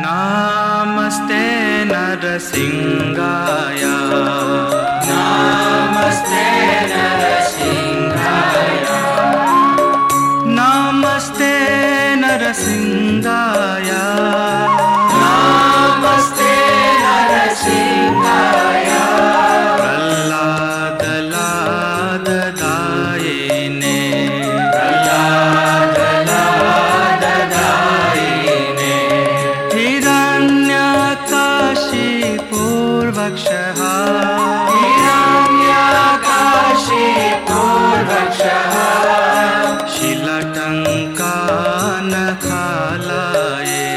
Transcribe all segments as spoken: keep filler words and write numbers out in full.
नमस्ते नरसिंहाय नमस्ते नरसिंहाय नमस्ते नरसिंहाय नमस्ते नरसिंहाय प्रह्लाद लाददायिने प्रह्लाद लाददायिने हिरण्यकाशिपूर्वक्षः हिरण्यकाशिपूर्वक्षः शिलटङ्कानखालये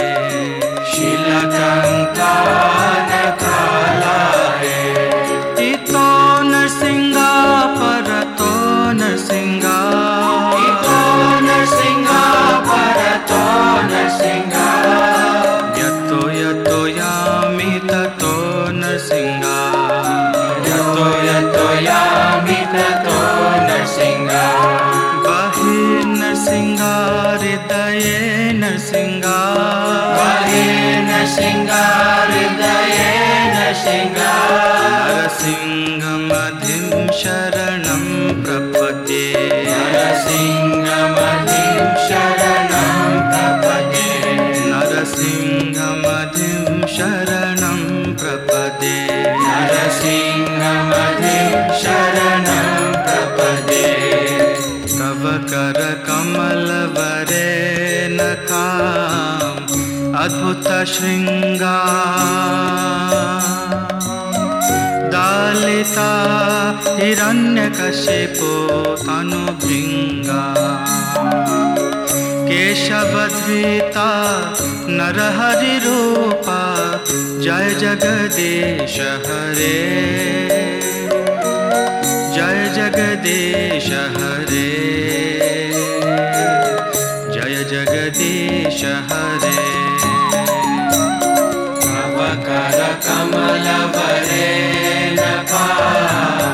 शिलटङ्कानखालये इतो नरसिंहा परतो नरसिंहा इतो नरसिंहा परतो नरसिंहा यतो यतो यामि ततो नरसिंहा यतो यतो यामि ततो नरसिंहा बहिर्नरसिंहा हृदये नरसिंहा बहिर्नरसिंहा हृदये नरसिंहा नरसिंहमधिं शरणं प्रपद्ये नरसिंहमधिं शरणं प्रपद्ये नरसिंहमधिं शरणं प्रपद्ये नरसिंहमधिं शरणं प्रपद्ये तव करकमलवरे नखाम् अद्भुतशृङ्गार दालिता हिरण्यकशिपो तनुभृङ्गा केशवधृता नरहरिरूपा जय जगदीश हरे जय जगदीश हरे जय जगदीश हरे तव करकमलवरे नखाम्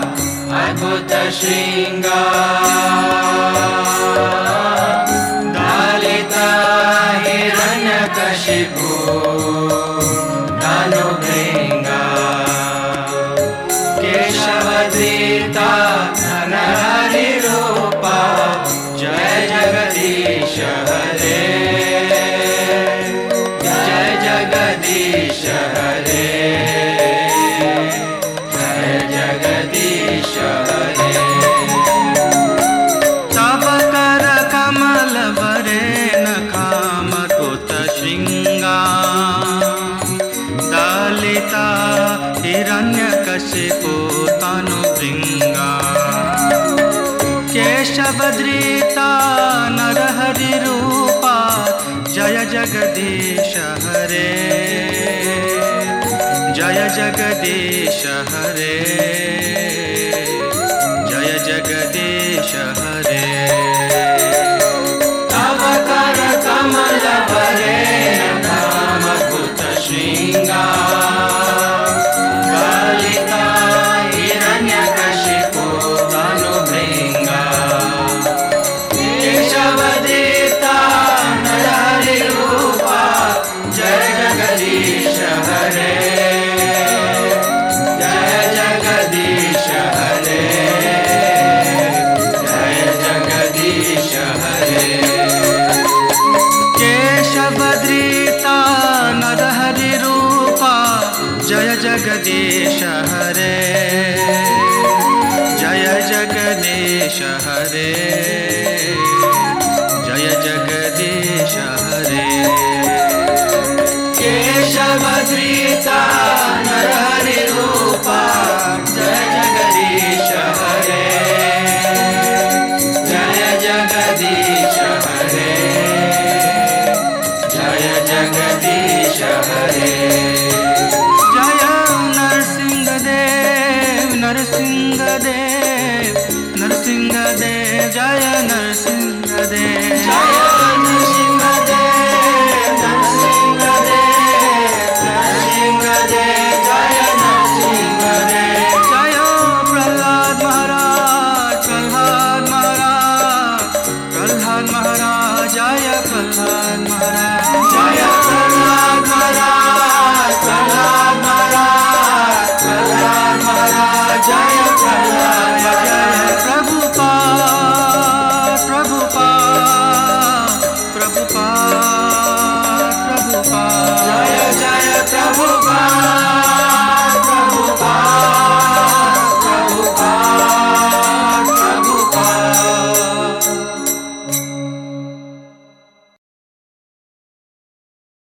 अद्भुतशृङ्गार दालिता हिरण्यकशिपो तनुभृङ्गा केशवधृता नरहरिरूपा जय जगदीश हरे जय जगदीश हरे जय जगदीश हरे तव करकमलवरे नखामद्भुतशृङ्गा दालिता हिरण्यकशिपो तनुभृङ्गा केशवधृता नरहरिरूपा जय जगदीश हरे जय जगदीश हरे जय जगदीश हरे तव करकमलवरे नखामद्भुतशृङ्गा दालिता हिरण्यकशिपो तनुभृङ्गा केशवधृता नरहरिरूपा जय जगदीश हरे जय जगदीश हरे जय जगदीश हरे केशवधृता नरहरिरूपा जय जगदीश हरे जय जगदीश हरे जय जगदीश हरे केशवधृता नरहरिरूपा जय जगदीश हरे जय जगदीश हरे जय जगदीश हरे जय नरसिंहदेव नरसिंहदेव नरसिंहदेव जय नरसिंहदेव जय नरसिंहदेव नरसिंहदेव नरसिंहदेव जय नरसिंहदेव जय प्रह्लाद महाराज प्रह्लाद महाराज प्रह्लाद महाराज जय प्रह्लाद महाराज